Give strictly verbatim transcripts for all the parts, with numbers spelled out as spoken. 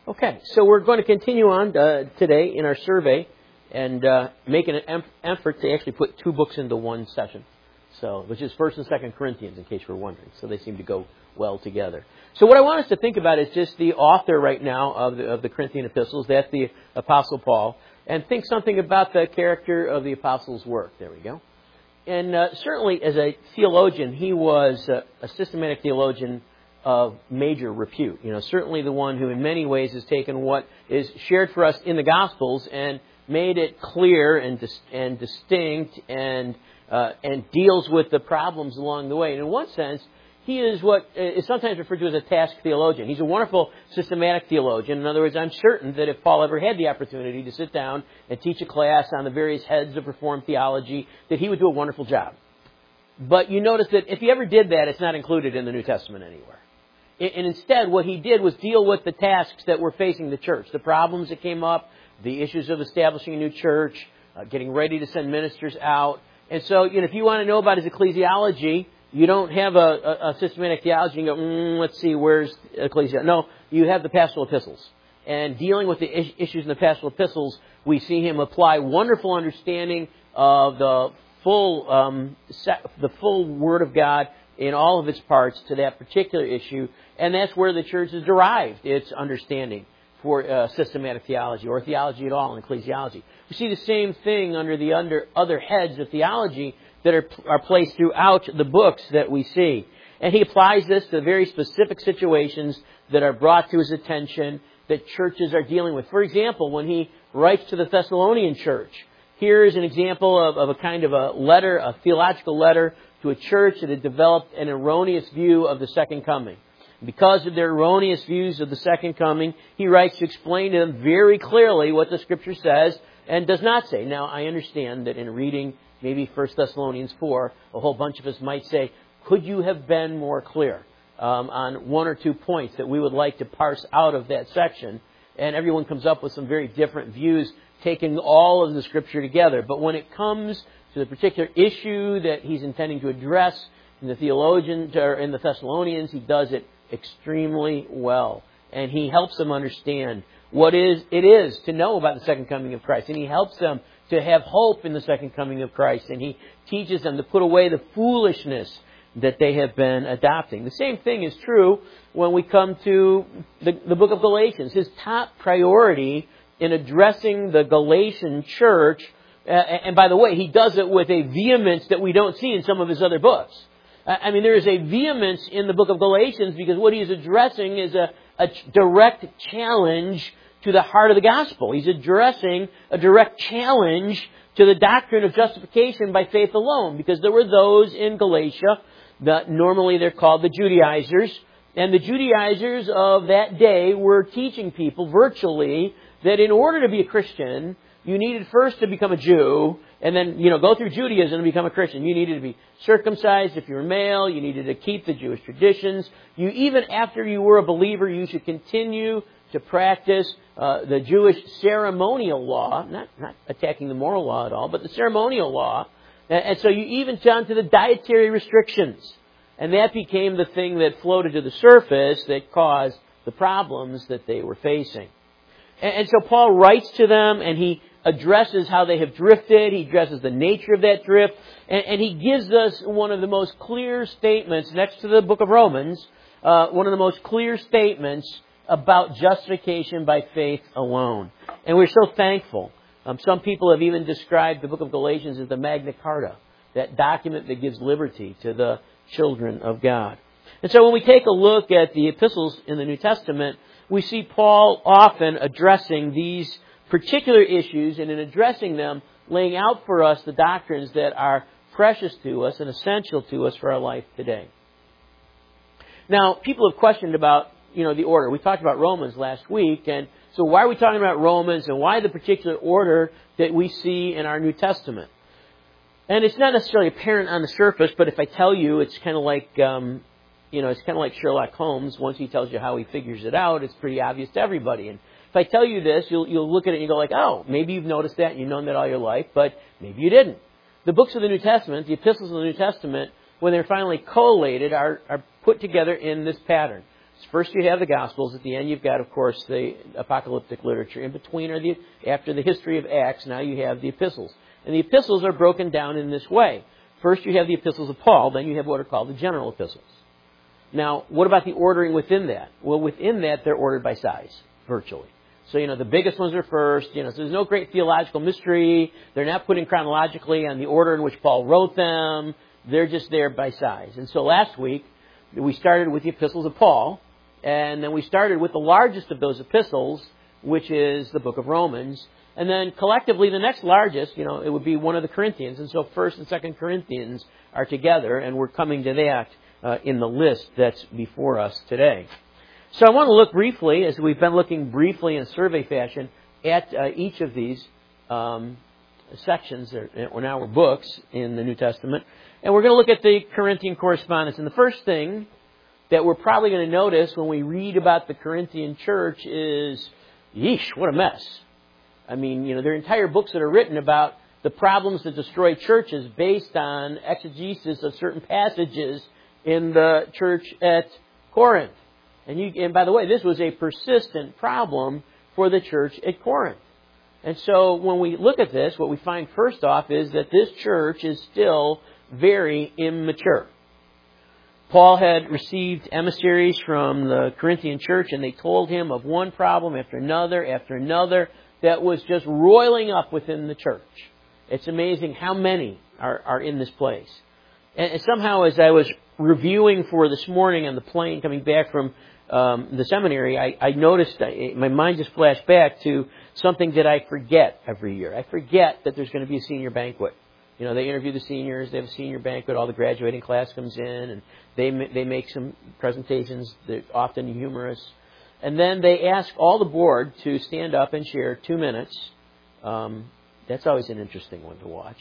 Okay, so we're going to continue on uh, today in our survey and uh, make an em- effort to actually put two books into one session. So, which is First and Second Corinthians, in case you were wondering. So they seem to go well together. So what I want us to think about is just the author right now of the, of the Corinthian epistles. That's the Apostle Paul. And think something about the character of the Apostle's work. There we go. And uh, certainly as a theologian, he was uh, a systematic theologian of major repute. You know, certainly the one who in many ways has taken what is shared for us in the Gospels and made it clear and dis- and distinct and uh, and deals with the problems along the way. And in one sense, he is what is sometimes referred to as a task theologian. He's a wonderful systematic theologian. In other words, I'm certain that if Paul ever had the opportunity to sit down and teach a class on the various heads of Reformed theology, that he would do a wonderful job. But you notice that if he ever did that, it's not included in the New Testament anywhere. And instead, what he did was deal with the tasks that were facing the church, the problems that came up, the issues of establishing a new church, uh, getting ready to send ministers out. And so, you know, if you want to know about his ecclesiology, you don't have a, a, a systematic theology and go, mm, let's see, where's ecclesiology? No, you have the pastoral epistles. And dealing with the is- issues in the pastoral epistles, we see him apply wonderful understanding of the full, um, the full Word of God in all of its parts to that particular issue. And that's where the church has derived its understanding for uh, systematic theology or theology at all in ecclesiology. We see the same thing under the under other heads of theology that are, are placed throughout the books that we see. And he applies this to very specific situations that are brought to his attention that churches are dealing with. For example, when he writes to the Thessalonian church, here is an example of, of a kind of a letter, a theological letter to a church that had developed an erroneous view of the second coming. Because of their erroneous views of the second coming, he writes to explain to them very clearly what the Scripture says and does not say. Now, I understand that in reading maybe First Thessalonians four, a whole bunch of us might say, could you have been more clear um, on one or two points that we would like to parse out of that section? And everyone comes up with some very different views, taking all of the Scripture together. But when it comes to the particular issue that he's intending to address in the theologians or in the Thessalonians, he does it extremely well. And he helps them understand what is it is to know about the second coming of Christ. And he helps them to have hope in the second coming of Christ. And he teaches them to put away the foolishness that they have been adopting. The same thing is true when we come to the, the book of Galatians. His top priority in addressing the Galatian church, uh, and by the way, he does it with a vehemence that we don't see in some of his other books. I mean, there is a vehemence in the book of Galatians because what he is addressing is a, a direct challenge to the heart of the gospel. He's addressing a direct challenge to the doctrine of justification by faith alone, because there were those in Galatia that normally they're called the Judaizers, and the Judaizers of that day were teaching people virtually that in order to be a Christian, you needed first to become a Jew, and then, you know, go through Judaism and become a Christian. You needed to be circumcised if you were male. You needed to keep the Jewish traditions. You, even after you were a believer, you should continue to practice uh, the Jewish ceremonial law, not, not attacking the moral law at all, but the ceremonial law. And, and so you even down to the dietary restrictions. And that became the thing that floated to the surface that caused the problems that they were facing. And, and so Paul writes to them, and he addresses how they have drifted. He addresses the nature of that drift. And, and he gives us one of the most clear statements, next to the book of Romans, uh, one of the most clear statements about justification by faith alone. And we're so thankful. Um, some people have even described the book of Galatians as the Magna Carta, that document that gives liberty to the children of God. And so when we take a look at the epistles in the New Testament, we see Paul often addressing these particular issues, and in addressing them, laying out for us the doctrines that are precious to us and essential to us for our life today. Now, people have questioned about, you know, the order. We talked about Romans last week, and so why are we talking about Romans, and why the particular order that we see in our New Testament? And it's not necessarily apparent on the surface, but if I tell you, it's kind of like, um, you know, it's kind of like Sherlock Holmes. Once he tells you how he figures it out, it's pretty obvious to everybody. And if I tell you this, you'll you'll look at it and you go like, oh, maybe you've noticed that and you've known that all your life, but maybe you didn't. The books of the New Testament, the epistles of the New Testament, when they're finally collated, are, are put together in this pattern. First you have the Gospels. At the end you've got, of course, the apocalyptic literature. In between are the, after the history of Acts, now you have the epistles. And the epistles are broken down in this way. First you have the epistles of Paul, then you have what are called the general epistles. Now, what about the ordering within that? Well, within that, they're ordered by size, virtually. So, you know, the biggest ones are first. You know, so there's no great theological mystery. They're not put in chronologically on the order in which Paul wrote them. They're just there by size. And so last week, we started with the epistles of Paul. And then we started with the largest of those epistles, which is the book of Romans. And then collectively, the next largest, you know, it would be one of the Corinthians. And so First and Second Corinthians are together, and we're coming to that uh, in the list that's before us today. So I want to look briefly, as we've been looking briefly in survey fashion, at uh, each of these um, sections, or now we're books in the New Testament. And we're going to look at the Corinthian correspondence. And the first thing that we're probably going to notice when we read about the Corinthian church is, yeesh, what a mess. I mean, you know, there are entire books that are written about the problems that destroy churches based on exegesis of certain passages in the church at Corinth. And, you, and by the way, this was a persistent problem for the church at Corinth. And so when we look at this, what we find first off is that this church is still very immature. Paul had received emissaries from the Corinthian church, and they told him of one problem after another after another that was just roiling up within the church. It's amazing how many are, are in this place. And, and somehow as I was reviewing for this morning on the plane coming back from um, the seminary, I, I noticed, I, my mind just flashed back to something that I forget every year. I forget that there's going to be a senior banquet. You know, they interview the seniors, they have a senior banquet, all the graduating class comes in, and they they make some presentations that are often humorous. And then they ask all the board to stand up and share two minutes. Um, that's always an interesting one to watch.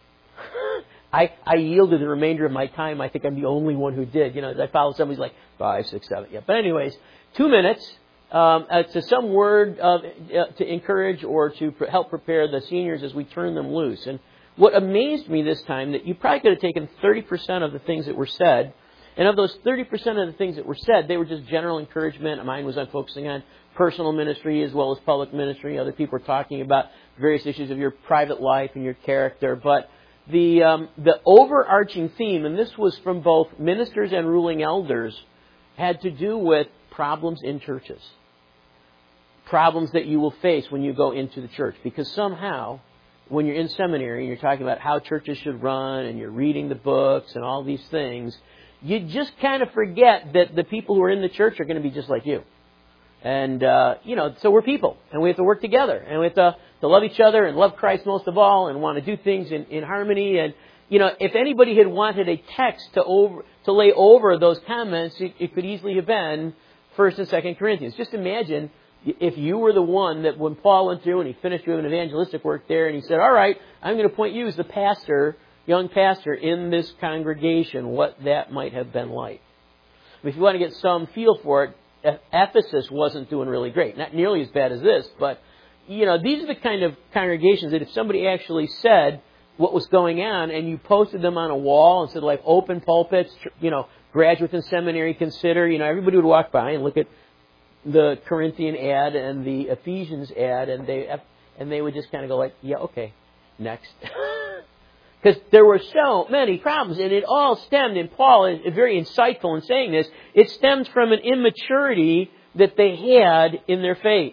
I, I yielded the remainder of my time. I think I'm the only one who did. You know, I followed somebody's like five, six, seven. Yeah. But anyways, two minutes um, uh, to some word of, uh, to encourage or to pr- help prepare the seniors as we turn them loose. And what amazed me this time, that you probably could have taken thirty percent of the things that were said, and of those thirty percent of the things that were said, they were just general encouragement. Mine was on focusing on personal ministry as well as public ministry. Other people were talking about various issues of your private life and your character. But the um, the overarching theme, and this was from both ministers and ruling elders, had to do with problems in churches. Problems that you will face when you go into the church. Because somehow, when you're in seminary and you're talking about how churches should run and you're reading the books and all these things, you just kind of forget that the people who are in the church are going to be just like you. And, uh, you know, so we're people, and we have to work together, and we have to, to love each other and love Christ most of all and want to do things in, in harmony. And, you know, if anybody had wanted a text to over to lay over those comments, it, it could easily have been First and Second Corinthians. Just imagine if you were the one that when Paul went through and he finished doing evangelistic work there and he said, all right, I'm going to appoint you as the pastor, young pastor in this congregation, what that might have been like. If you want to get some feel for it, Ephesus wasn't doing really great. Not nearly as bad as this, but, you know, these are the kind of congregations that if somebody actually said what was going on and you posted them on a wall and said, like, open pulpits, you know, graduates in seminary consider, you know, everybody would walk by and look at the Corinthian ad and the Ephesians ad, and they and they would just kind of go like, yeah, okay, next. Because there were so many problems, and it all stemmed, and Paul is very insightful in saying this, it stems from an immaturity that they had in their faith.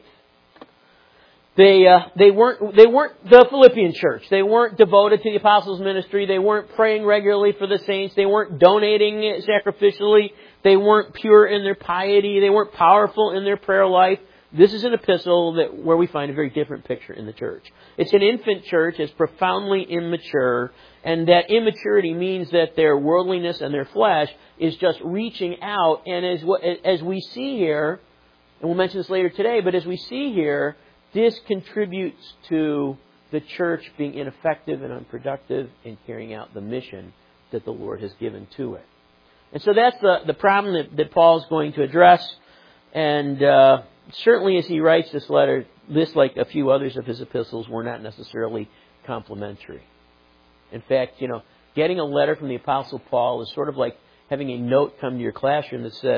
They uh, they weren't they weren't the Philippian church. They weren't devoted to the apostles' ministry. They weren't praying regularly for the saints. They weren't donating sacrificially. They weren't pure in their piety. They weren't powerful in their prayer life. This is an epistle that where we find a very different picture in the church. It's an infant church. It's profoundly immature. And that immaturity means that their worldliness and their flesh is just reaching out. And as, as we see here, and we'll mention this later today, but as we see here, this contributes to the church being ineffective and unproductive in carrying out the mission that the Lord has given to it. And so that's the, the problem that, that Paul's going to address. And uh, certainly as he writes this letter, this, like a few others of his epistles, were not necessarily complimentary. In fact, you know, getting a letter from the Apostle Paul is sort of like having a note come to your classroom that says,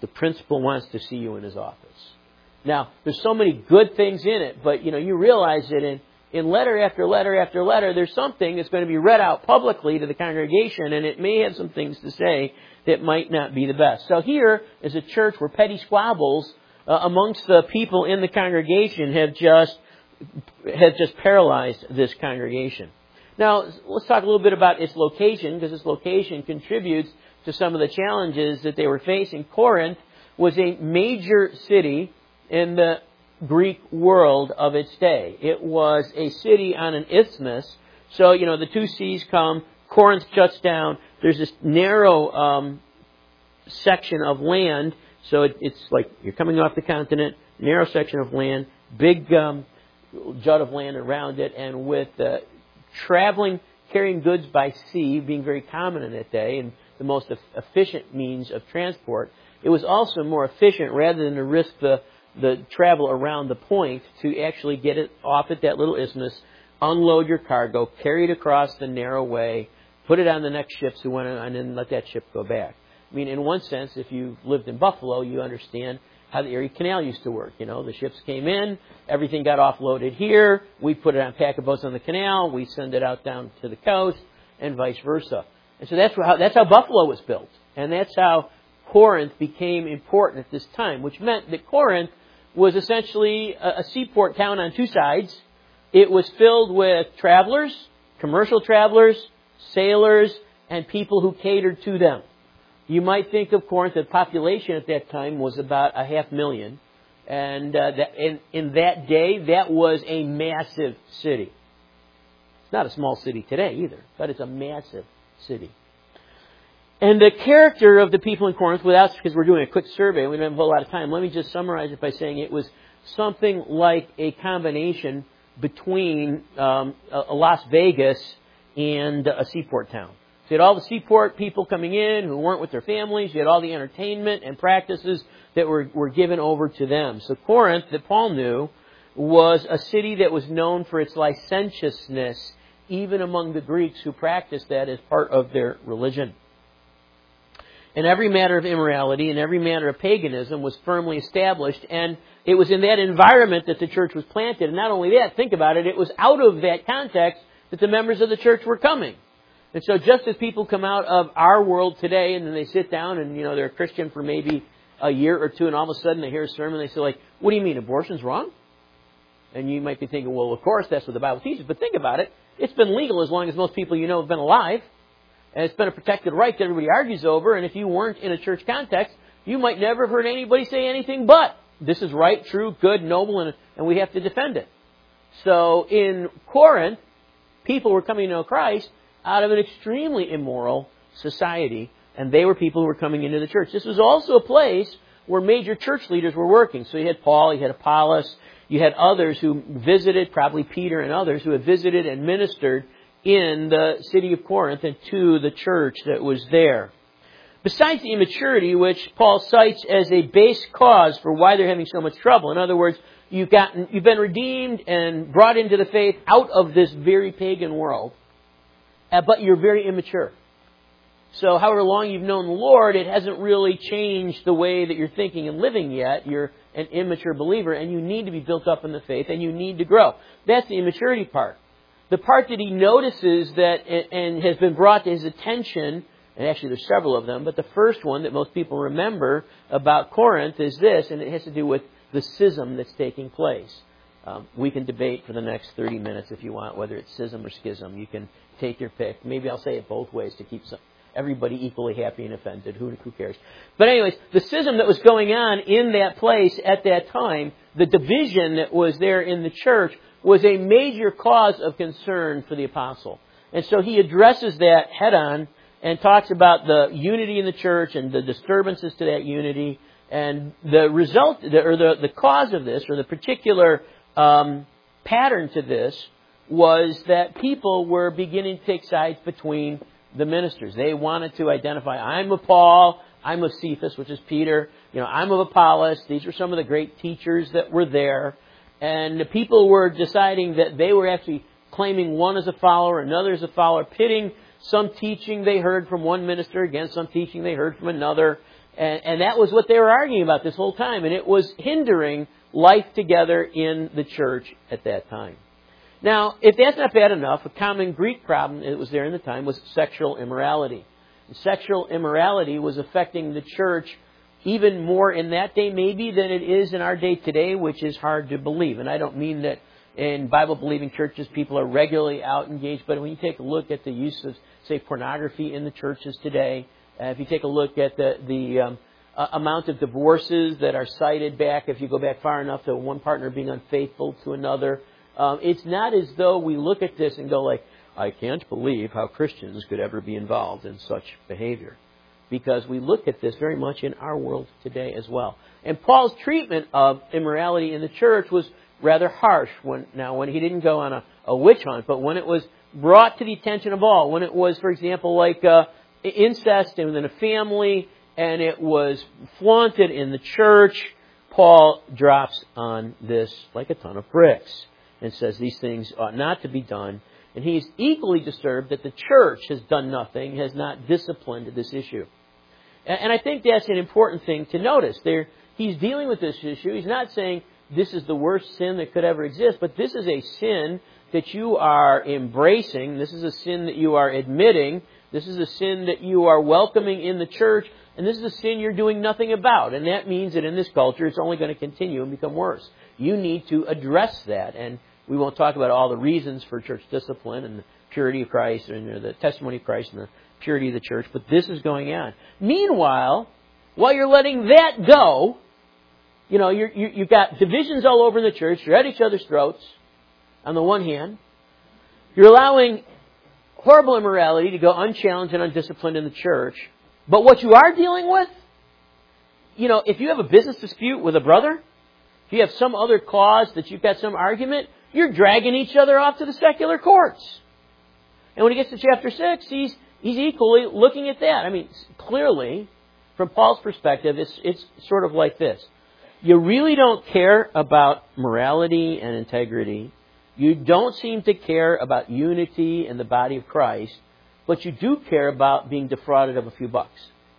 the principal wants to see you in his office. Now, there's so many good things in it, but, you know, you realize that in, in letter after letter after letter, there's something that's going to be read out publicly to the congregation, and it may have some things to say that might not be the best. So here is a church where petty squabbles uh, amongst the people in the congregation have just have just paralyzed this congregation. Now, let's talk a little bit about its location, because its location contributes to some of the challenges that they were facing. Corinth was a major city in the Greek world of its day. It was a city on an isthmus. So, you know, the two seas come, Corinth shuts down. There's this narrow um, section of land. So it, it's like you're coming off the continent, narrow section of land, big um, jut of land around it, and with uh, traveling, carrying goods by sea being very common in that day and the most efficient means of transport, it was also more efficient, rather than to risk the, the travel around the point, to actually get it off at that little isthmus, unload your cargo, carry it across the narrow way, put it on the next ships who went on, and then let that ship go back. I mean, in one sense, if you lived in Buffalo, you understand how the Erie Canal used to work. You know, the ships came in, everything got offloaded here, we put it on packet boats on the canal, we send it out down to the coast, and vice versa. And so that's how, that's how Buffalo was built. And that's how Corinth became important at this time, which meant that Corinth was essentially a, a seaport town on two sides. It was filled with travelers, commercial travelers, sailors, and people who catered to them. You might think of Corinth, the population at that time was about a half million. And uh, that, in, in that day, that was a massive city. It's not a small city today either, but it's a massive city. And the character of the people in Corinth, without, because we're doing a quick survey, we don't have a whole lot of time, let me just summarize it by saying it was something like a combination between um, a Las Vegas and a seaport town. So you had all the seaport people coming in who weren't with their families. You had all the entertainment and practices that were, were given over to them. So Corinth, that Paul knew, was a city that was known for its licentiousness, even among the Greeks who practiced that as part of their religion. And every matter of immorality and every matter of paganism was firmly established, and it was in that environment that the church was planted. And not only that, think about it, it was out of that context that the members of the church were coming. And so just as people come out of our world today and then they sit down and, you know, they're a Christian for maybe a year or two, and all of a sudden they hear a sermon and they say, like, what do you mean, abortion's wrong? And you might be thinking, well, of course, that's what the Bible teaches. But think about it. It's been legal as long as most people you know have been alive. And it's been a protected right that everybody argues over. And if you weren't in a church context, you might never have heard anybody say anything but, this is right, true, good, noble, and, and we have to defend it. So in Corinth, people were coming to know Christ out of an extremely immoral society, and they were people who were coming into the church. This was also a place where major church leaders were working. So you had Paul, you had Apollos, you had others who visited, probably Peter and others, who had visited and ministered in the city of Corinth and to the church that was there. Besides the immaturity, which Paul cites as a base cause for why they're having so much trouble, in other words, you've gotten, you've been redeemed and brought into the faith out of this very pagan world, but you're very immature. So however long you've known the Lord, it hasn't really changed the way that you're thinking and living yet. You're an immature believer, and you need to be built up in the faith, and you need to grow. That's the immaturity part. The part that he notices that and has been brought to his attention, and actually there's several of them, but the first one that most people remember about Corinth is this, and it has to do with the schism that's taking place. Um, we can debate for the next thirty minutes if you want, whether it's schism or schism. You can take your pick. Maybe I'll say it both ways to keep some, everybody equally happy and offended. Who, who cares? But anyways, the schism that was going on in that place at that time, the division that was there in the church, was a major cause of concern for the apostle. And so he addresses that head on and talks about the unity in the church and the disturbances to that unity. And the result, or the, the cause of this, or the particular um, pattern to this, was that people were beginning to take sides between the ministers. They wanted to identify, I'm of Paul, I'm of Cephas, which is Peter, you know, I'm of Apollos. These were some of the great teachers that were there. And the people were deciding that they were actually claiming one as a follower, another as a follower, pitting some teaching they heard from one minister against some teaching they heard from another. And, and that was what they were arguing about this whole time. And it was hindering life together in the church at that time. Now, if that's not bad enough, a common Greek problem that was there in the time was sexual immorality. And sexual immorality was affecting the church even more in that day maybe than it is in our day today, which is hard to believe. And I don't mean that in Bible-believing churches people are regularly out engaged, but when you take a look at the use of, say, pornography in the churches today, uh, if you take a look at the, the um, uh, amount of divorces that are cited back, if you go back far enough to one partner being unfaithful to another, um, it's not as though we look at this and go like, I can't believe how Christians could ever be involved in such behavior. Because we look at this very much in our world today as well. And Paul's treatment of immorality in the church was rather harsh. When, now, when he didn't go on a, a witch hunt, but when it was brought to the attention of all, when it was, for example, like uh, incest within a family, and it was flaunted in the church, Paul drops on this like a ton of bricks and says these things ought not to be done. And he's equally disturbed that the church has done nothing, has not disciplined this issue. And I think that's an important thing to notice. There, he's dealing with this issue. He's not saying this is the worst sin that could ever exist, but this is a sin that you are embracing. This is a sin that you are admitting. This is a sin that you are welcoming in the church. And this is a sin you're doing nothing about. And that means that in this culture, it's only going to continue and become worse. You need to address that. And we won't talk about all the reasons for church discipline and the purity of Christ and the testimony of Christ and the purity of the church, but this is going on. Meanwhile, while you're letting that go, you know, you're, you, you've got divisions all over in the church. You're at each other's throats, on the one hand. You're allowing horrible immorality to go unchallenged and undisciplined in the church. But what you are dealing with, you know, if you have a business dispute with a brother, if you have some other cause that you've got some argument, you're dragging each other off to the secular courts. And when he gets to chapter six, he's He's equally looking at that. I mean, clearly, from Paul's perspective, it's it's sort of like this. You really don't care about morality and integrity. You don't seem to care about unity in the body of Christ, but you do care about being defrauded of a few bucks.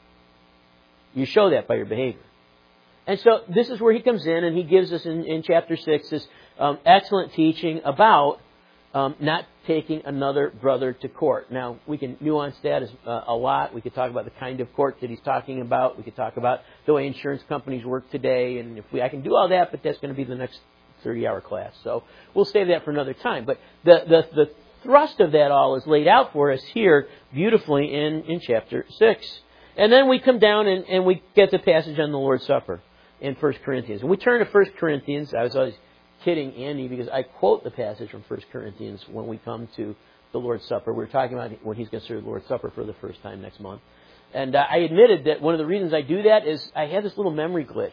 You show that by your behavior. And so this is where he comes in, and he gives us in, in chapter six this um, excellent teaching about um, not taking another brother to court. Now, we can nuance that as, uh, a lot. We could talk about the kind of court that he's talking about. We could talk about the way insurance companies work today. And if we, I can do all that, but that's going to be the next thirty-hour class. So we'll save that for another time. But the, the, the thrust of that all is laid out for us here beautifully in, in chapter six. And then we come down and, and we get the passage on the Lord's Supper in First Corinthians. And we turn to First Corinthians. I was always kidding Andy because I quote the passage from First Corinthians when we come to the Lord's Supper. We're talking about when he's going to serve the Lord's Supper for the first time next month. And uh, I admitted that one of the reasons I do that is I have this little memory glitch.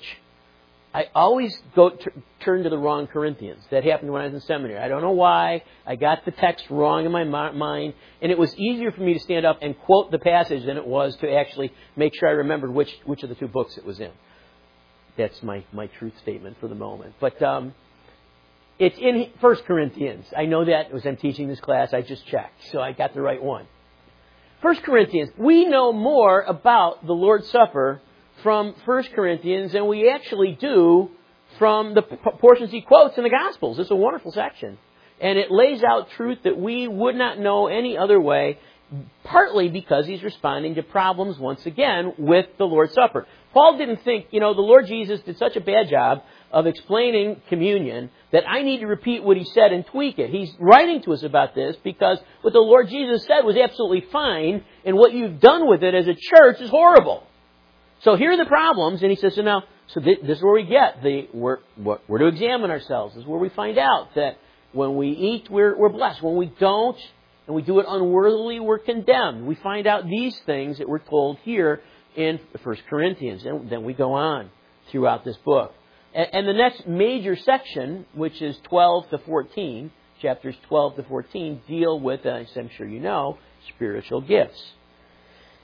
I always go t- turn to the wrong Corinthians. That happened when I was in seminary. I don't know why. I got the text wrong in my mi- mind. And it was easier for me to stand up and quote the passage than it was to actually make sure I remembered which, which of the two books it was in. That's my, my truth statement for the moment. But um, it's in First Corinthians. I know that as I'm teaching this class. I just checked. So I got the right one. First Corinthians. We know more about the Lord's Supper from First Corinthians than we actually do from the p- portions he quotes in the Gospels. It's a wonderful section. And it lays out truth that we would not know any other way, partly because he's responding to problems, once again, with the Lord's Supper. Paul didn't think, you know, the Lord Jesus did such a bad job of explaining communion that I need to repeat what he said and tweak it. He's writing to us about this because what the Lord Jesus said was absolutely fine, and what you've done with it as a church is horrible. So here are the problems, and he says, so now, so this is where we get the, we're, we're to examine ourselves. This is where we find out that when we eat, we're, we're blessed. When we don't, and we do it unworthily, we're condemned. We find out these things that we're told here in First Corinthians, and then we go on throughout this book. And, and the next major section, which is twelve to fourteen, chapters twelve to fourteen, deal with, as I'm sure you know, spiritual gifts.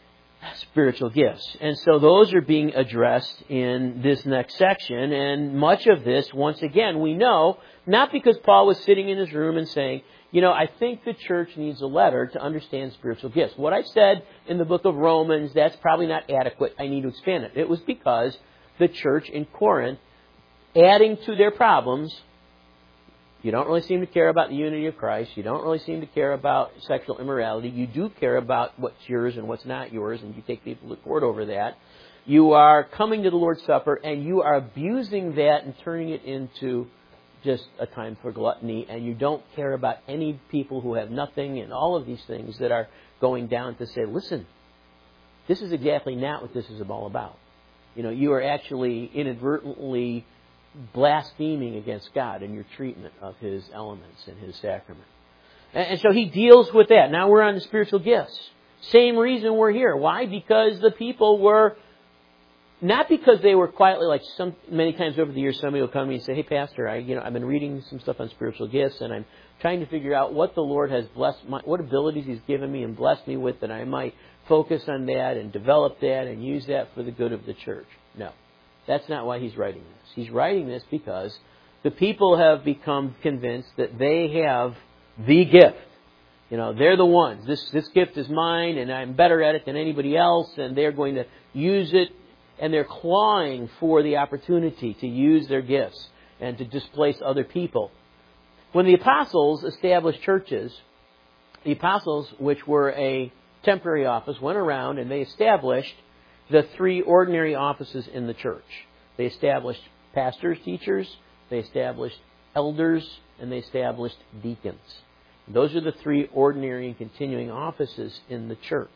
spiritual gifts. And so those are being addressed in this next section. And much of this, once again, we know, not because Paul was sitting in his room and saying, you know, I think the church needs a letter to understand spiritual gifts. What I said in the book of Romans, that's probably not adequate. I need to expand it. It was because the church in Corinth, adding to their problems, you don't really seem to care about the unity of Christ. You don't really seem to care about sexual immorality. You do care about what's yours and what's not yours, and you take people to court over that. You are coming to the Lord's Supper, and you are abusing that and turning it into just a time for gluttony, and you don't care about any people who have nothing and all of these things that are going down to say, listen, this is exactly not what this is all about. You know, you are actually inadvertently blaspheming against God in your treatment of His elements and His sacrament. And so he deals with that. Now we're on the spiritual gifts. Same reason we're here. Why? Because the people were, not because they were quietly, like some many times over the years, somebody will come to me and say, hey, Pastor, I, you know, I've been reading some stuff on spiritual gifts, and I'm trying to figure out what the Lord has blessed, my, what abilities He's given me and blessed me with, that I might focus on that and develop that and use that for the good of the church. No. That's not why he's writing this. He's writing this because the people have become convinced that they have the gift. You know, they're the ones. This this gift is mine, and I'm better at it than anybody else, and they're going to use it, and they're clawing for the opportunity to use their gifts and to displace other people. When the apostles established churches, the apostles, which were a temporary office, went around and they established the three ordinary offices in the church. They established pastors, teachers, they established elders, and they established deacons. Those are the three ordinary and continuing offices in the church.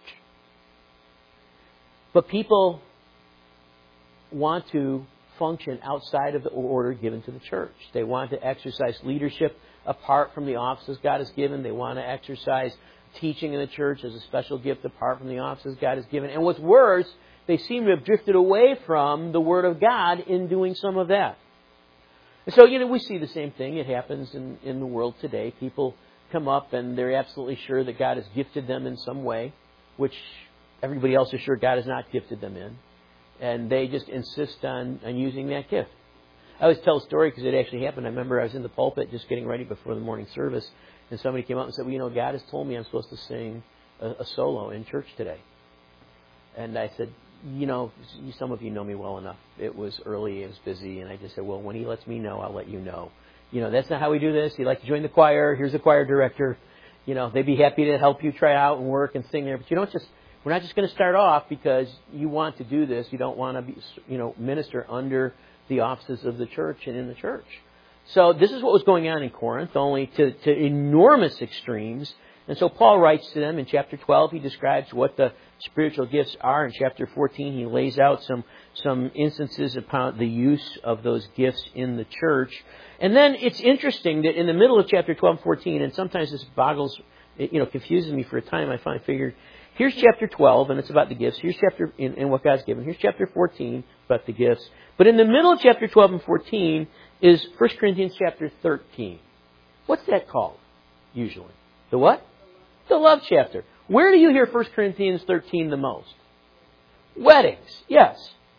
But people want to function outside of the order given to the church. They want to exercise leadership apart from the offices God has given. They want to exercise teaching in the church as a special gift apart from the offices God has given. And what's worse, they seem to have drifted away from the Word of God in doing some of that. And so, you know, we see the same thing. It happens in, in the world today. People come up and they're absolutely sure that God has gifted them in some way, which everybody else is sure God has not gifted them in. And they just insist on, on using that gift. I always tell a story because it actually happened. I remember I was in the pulpit just getting ready before the morning service, and somebody came up and said, well, you know, God has told me I'm supposed to sing a, a solo in church today. And I said, you know, some of you know me well enough. It was early, it was busy, and I just said, well, when he lets me know, I'll let you know. You know, that's not how we do this. You'd like to join the choir. Here's the choir director. You know, they'd be happy to help you try out and work and sing there. But you don't just, we're not just going to start off because you want to do this. You don't want to be, you know, minister under the offices of the church and in the church. So this is what was going on in Corinth, only to, to enormous extremes. And so Paul writes to them in chapter twelve. He describes what the spiritual gifts are. In chapter fourteen, he lays out some, some instances about the use of those gifts in the church. And then it's interesting that in the middle of chapter twelve and fourteen, and sometimes this boggles, it, you know, confuses me for a time, I finally figured, here's chapter twelve, and it's about the gifts. Here's chapter, in, in what God's given. Here's chapter fourteen, about the gifts. But in the middle of chapter twelve and fourteen is First Corinthians chapter thirteen. What's that called, usually? The what? The love chapter. Where do you hear First Corinthians thirteen the most? Weddings, yes.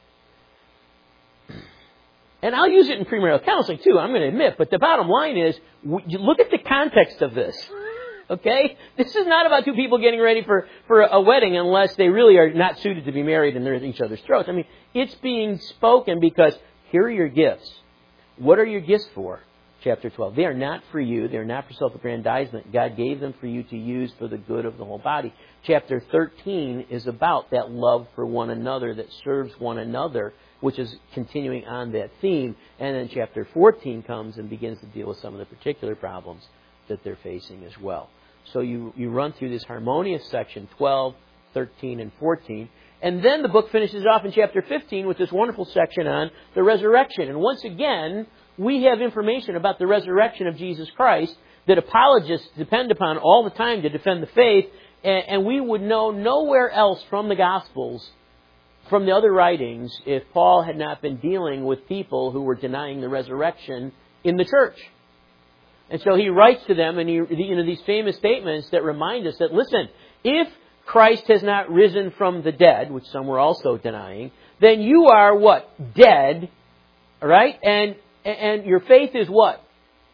And I'll use it in premarital counseling too, I'm going to admit. But the bottom line is, look at the context of this. Okay? This is not about two people getting ready for, for a wedding unless they really are not suited to be married and they're at each other's throats. I mean, it's being spoken because here are your gifts. What are your gifts for? Chapter twelve. They are not for you. They are not for self-aggrandizement. God gave them for you to use for the good of the whole body. Chapter thirteen is about that love for one another that serves one another, which is continuing on that theme. And then chapter fourteen comes and begins to deal with some of the particular problems that they're facing as well. So you, you run through this harmonious section, twelve, thirteen, and fourteen. And then the book finishes off in chapter fifteen with this wonderful section on the resurrection. And once again, we have information about the resurrection of Jesus Christ that apologists depend upon all the time to defend the faith. And we would know nowhere else from the Gospels, from the other writings, if Paul had not been dealing with people who were denying the resurrection in the church. And so he writes to them, and he, you know, these famous statements that remind us that, listen, if Christ has not risen from the dead, which some were also denying, then you are what? Dead, all right? And and your faith is what?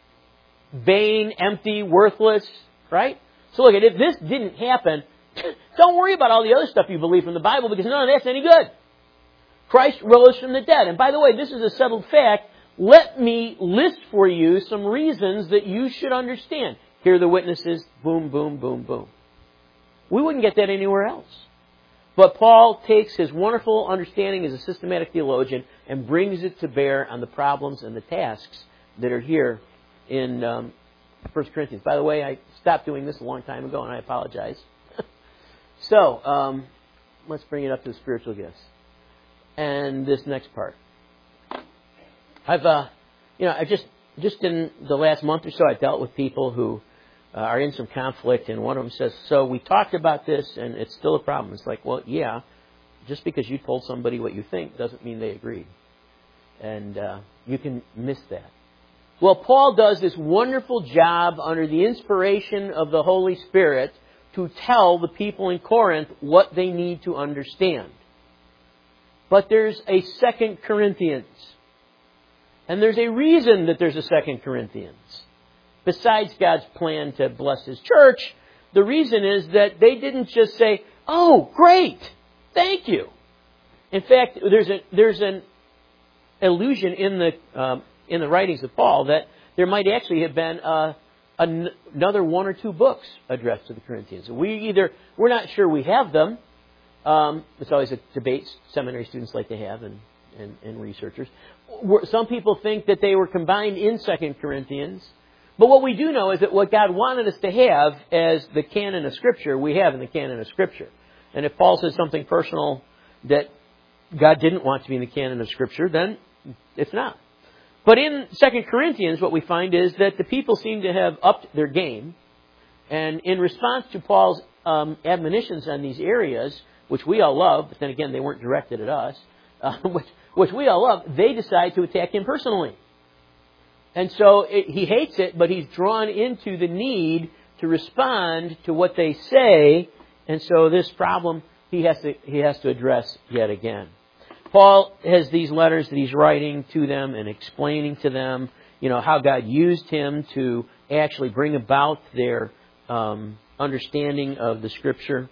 Vain, empty, worthless, right? So look, if this didn't happen, don't worry about all the other stuff you believe from the Bible, because none of that's any good. Christ rose from the dead. And by the way, this is a settled fact. Let me list for you some reasons that you should understand. Here are the witnesses. Boom, boom, boom, boom. We wouldn't get that anywhere else. But Paul takes his wonderful understanding as a systematic theologian and brings it to bear on the problems and the tasks that are here in um, First Corinthians. By the way, I stopped doing this a long time ago, and I apologize. so, um, let's bring it up to the spiritual gifts. And this next part. I've, uh, you know, I just, just in the last month or so, I dealt with people who uh, are in some conflict, and one of them says, so we talked about this, and it's still a problem. It's like, well, yeah, just because you told somebody what you think doesn't mean they agreed. And uh, you can miss that. Well, Paul does this wonderful job under the inspiration of the Holy Spirit to tell the people in Corinth what they need to understand. But there's a Second Corinthians. And there's a reason that there's a Second Corinthians. Besides God's plan to bless His church, the reason is that they didn't just say, oh, great, thank you. In fact, there's a, there's an allusion in the um, in the writings of Paul that there might actually have been uh, an, another one or two books addressed to the Corinthians. We either, we're not sure we have them. Um, it's always a debate seminary students like to have and, and, and researchers. Some people think that they were combined in Second Corinthians. But what we do know is that what God wanted us to have as the canon of Scripture, we have in the canon of Scripture. And if Paul says something personal that God didn't want to be in the canon of Scripture, then it's not. But in Second Corinthians, what we find is that the people seem to have upped their game. And in response to Paul's um, admonitions on these areas, which we all love, but then again, they weren't directed at us, uh, which, which we all love, they decide to attack him personally. And so it, he hates it, but he's drawn into the need to respond to what they say. And so this problem he has to he has to address yet again. Paul has these letters that he's writing to them and explaining to them, you know, how God used him to actually bring about their um, understanding of the Scripture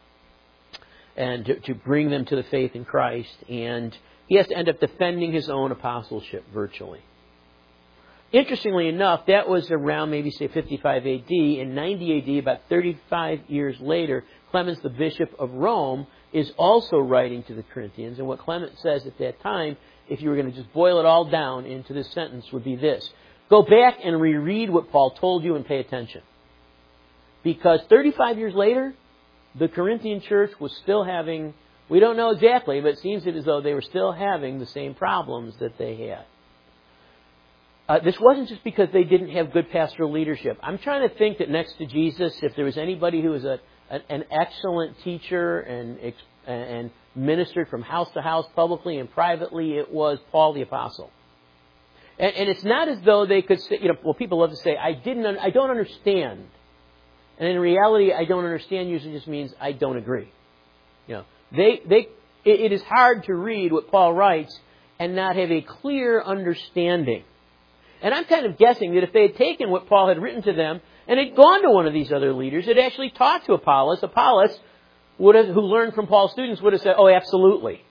and to, to bring them to the faith in Christ. And he has to end up defending his own apostleship virtually. Interestingly enough, that was around maybe, say, fifty-five A D. In ninety A D, about thirty-five years later, Clemens, the Bishop of Rome, is also writing to the Corinthians. And what Clement says at that time, if you were going to just boil it all down into this sentence, would be this. Go back and reread what Paul told you and pay attention. Because thirty-five years later, the Corinthian church was still having, we don't know exactly, but it seems as though they were still having the same problems that they had. Uh, this wasn't just because they didn't have good pastoral leadership. I'm trying to think that next to Jesus, if there was anybody who was a, a an excellent teacher and and ministered from house to house, publicly and privately, it was Paul the Apostle. And, and it's not as though they could say, you know, well, people love to say, I didn't, I don't understand. And in reality, I don't understand usually just means I don't agree. You know, they they it, it is hard to read what Paul writes and not have a clear understanding. And I'm kind of guessing that if they had taken what Paul had written to them and had gone to one of these other leaders, had actually talked to Apollos, Apollos, would have, who learned from Paul's students, would have said, oh, absolutely.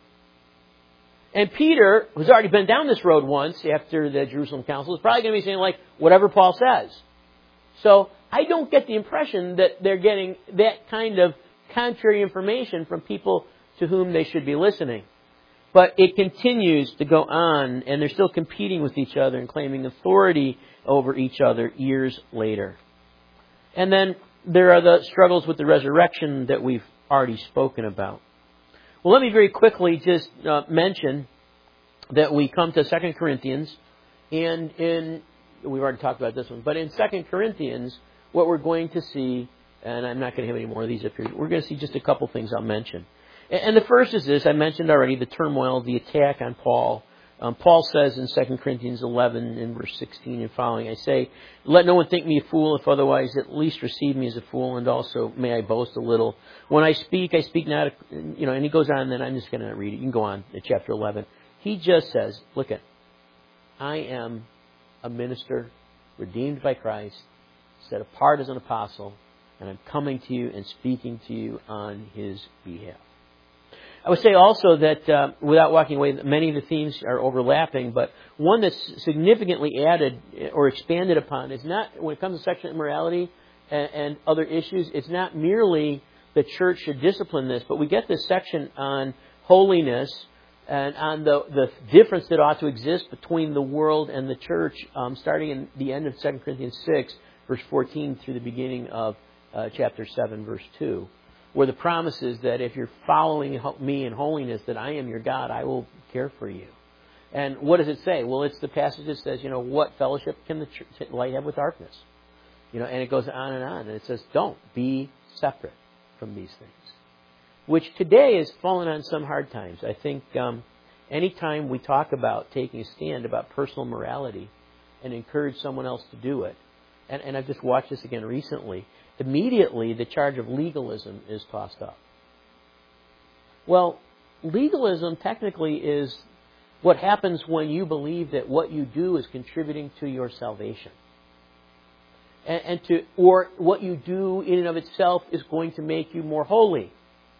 And Peter, who's already been down this road once after the Jerusalem Council, is probably going to be saying, like, whatever Paul says. So I don't get the impression that they're getting that kind of contrary information from people to whom they should be listening. But it continues to go on, and they're still competing with each other and claiming authority over each other years later. And then there are the struggles with the resurrection that we've already spoken about. Well, let me very quickly just uh, mention that we come to Second Corinthians, and in, we've already talked about this one, but in Second Corinthians, what we're going to see, and I'm not going to have any more of these up here, we're going to see just a couple things I'll mention. And the first is this, I mentioned already, the turmoil, the attack on Paul Um, Paul says in Second Corinthians eleven, in verse sixteen and following, I say, let no one think me a fool, if otherwise at least receive me as a fool, and also may I boast a little. When I speak, I speak not, you know, and he goes on, and then I'm just going to read it. You can go on to chapter eleven. He just says, look at, I am a minister, redeemed by Christ, set apart as an apostle, and I'm coming to you and speaking to you on his behalf. I would say also that, uh, without walking away, many of the themes are overlapping, but one that's significantly added or expanded upon is not, when it comes to sexual immorality and, and other issues, it's not merely the church should discipline this, but we get this section on holiness and on the, the difference that ought to exist between the world and the church, um, starting in the end of Second Corinthians six, verse fourteen, through the beginning of uh, chapter seven, verse two. Where the promise is that if you're following me in holiness, that I am your God, I will care for you. And what does it say? Well, it's the passage that says, you know, what fellowship can the light have with darkness? You know, and it goes on and on. And it says, don't be separate from these things. Which today has fallen on some hard times. I think um, anytime we talk about taking a stand about personal morality and encourage someone else to do it, and, and I've just watched this again recently, immediately the charge of legalism is tossed up. Well, legalism technically is what happens when you believe that what you do is contributing to your salvation. And, and to, or what you do in and of itself is going to make you more holy.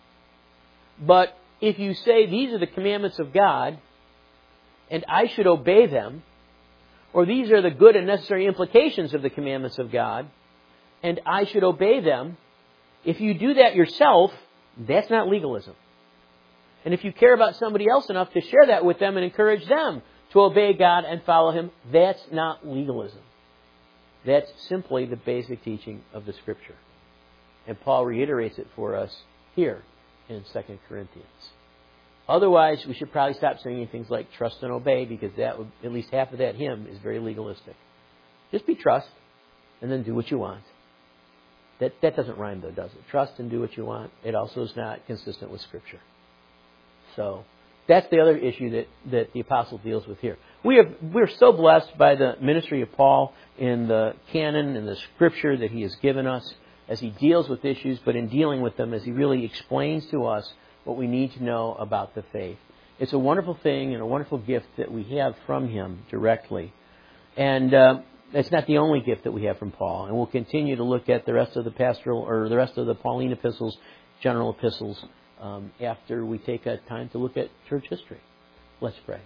But if you say these are the commandments of God and I should obey them, or these are the good and necessary implications of the commandments of God, and I should obey them, if you do that yourself, that's not legalism. And if you care about somebody else enough to share that with them and encourage them to obey God and follow Him, that's not legalism. That's simply the basic teaching of the Scripture. And Paul reiterates it for us here in Second Corinthians. Otherwise, we should probably stop saying things like trust and obey, because that would, at least half of that hymn is very legalistic. Just be trust and then do what you want. That that doesn't rhyme though, does it? Trust and do what you want. It also is not consistent with Scripture. So that's the other issue that, that the apostle deals with here. We have we're so blessed by the ministry of Paul in the canon and the Scripture that he has given us as he deals with issues, but in dealing with them as he really explains to us what we need to know about the faith. It's a wonderful thing and a wonderful gift that we have from him directly. And uh, it's not the only gift that we have from Paul. And we'll continue to look at the rest of the pastoral, or the rest of the Pauline epistles, general epistles, um, after we take a time to look at church history. Let's pray.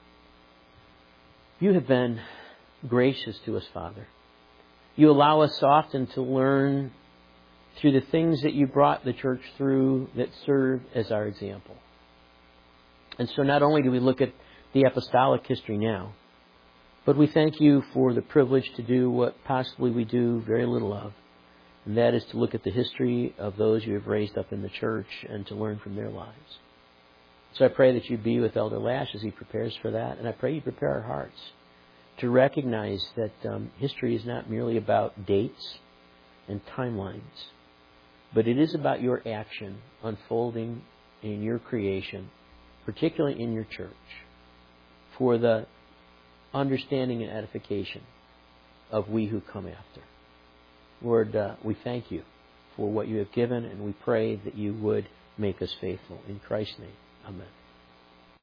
You have been gracious to us, Father. You allow us often to learn through the things that you brought the church through that serve as our example. And so not only do we look at the apostolic history now, but we thank you for the privilege to do what possibly we do very little of, and that is to look at the history of those you have raised up in the church and to learn from their lives. So I pray that you be with Elder Lash as he prepares for that, and I pray you prepare our hearts to recognize that um, history is not merely about dates and timelines, but it is about your action unfolding in your creation, particularly in your church, for the understanding and edification of we who come after. Lord, uh, we thank you for what you have given, and we pray that you would make us faithful. In Christ's name, amen.